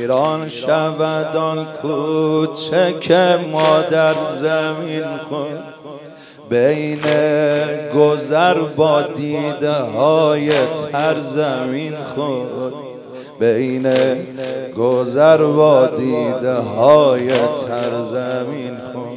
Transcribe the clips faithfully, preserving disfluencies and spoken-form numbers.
ویران شود آن کوچه که مادر زمین خود، بین گذر با دیده های تر زمین خود، بین گذر با دیده های تر زمین خود.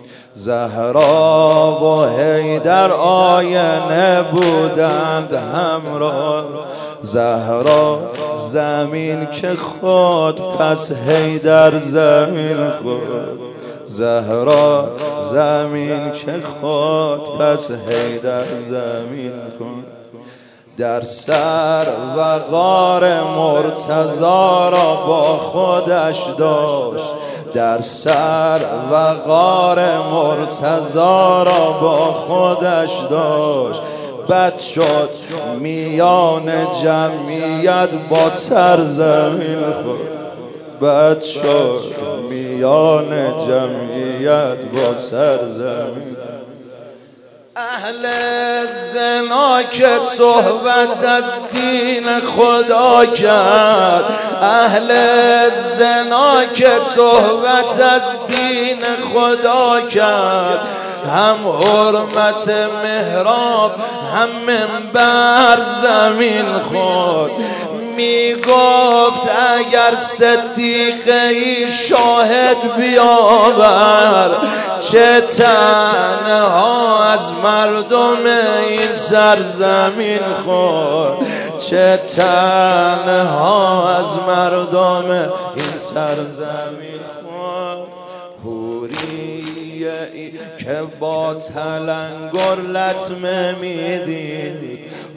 زهرا و حیدر آینه بودند همراه، زهرا زمین که خود پس حیدر زمین خود، زهرا زمین که خود پس حیدر زمین خود. در سر و غار مرتضی را با خودش داشت، در سر و غار مرتضی را با خودش داشت. بد شد میان جمعیت با سرزمین خود، بد شد میان جمعیت با سرزمین. اهل زنا که صحبت از دین خدا کرد، اهل زنا که صحبت از دین خدا کرد، هم حرمت محراب هم منبر زمین خود. می گفت اگر صدیقه شاهد بیاور، چه تنها از مردم این سرزمین خود، چه تنها از مردم این سرزمین خود. حوریه ای که با تلنگر لطمه میدید،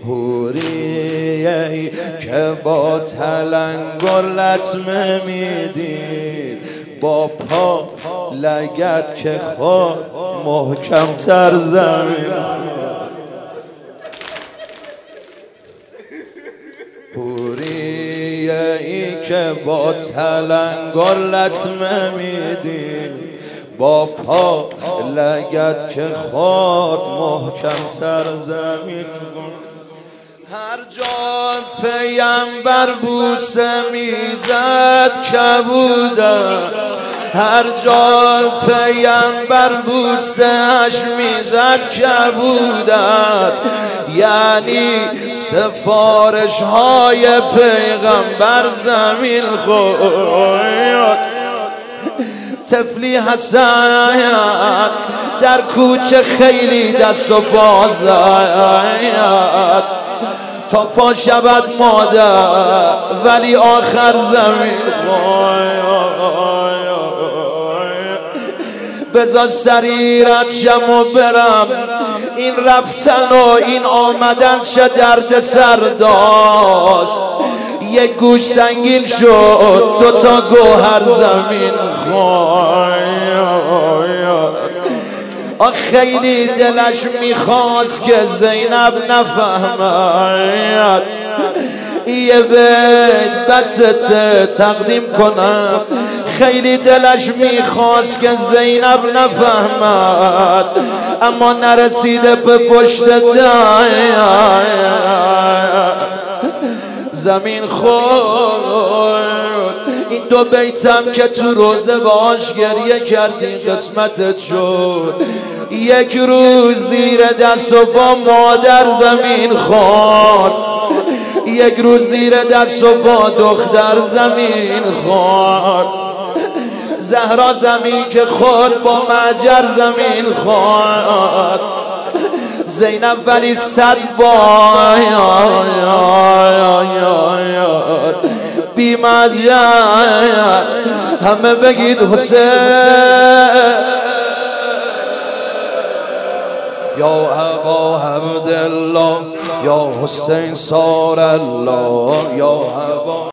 حوریه ای که با تلنگر لطمه میدید، با پا لگد که خود محکم تر زمین. حوریه ای که با تلنگر لطمه میدید، با پا لگد که خود محکم تر زمین. هر جا پیامبر بوسه میزد کبود است، هر جا پیامبر بوسه اش میزد کبود است. یعنی سفارش های پیغمبر زمین خورد. طفلی حسن در کوچه خیلی دست و باز زد، تا پا شود مادر ولی آخر زمین خود. بذار سریرت شم و برم، این رفتن و این آمدن چه درد سر داشت. یک گوش سنگین شد دوتا گوهر زمین خواهد. آخ خیلی دلش میخواست که زینب نفهمد، یه بیت بست تقدیم کنم. خیلی دلش میخواست که زینب نفهمد، اما نرسیده به پشت زمین خود. این دو بیتم که تو روزه باش گریه کردی قسمتت شد. یک روز زیر دست و با مادر زمین خورد، یک روز زیر دست و با دختر زمین خورد. زهرا زمین که خورد با مهجر زمین خورد. زینب ولی صد بار بی مهجر همه بگید حسین. یا ابا عبدالله یا حسین صار الله، یا ابا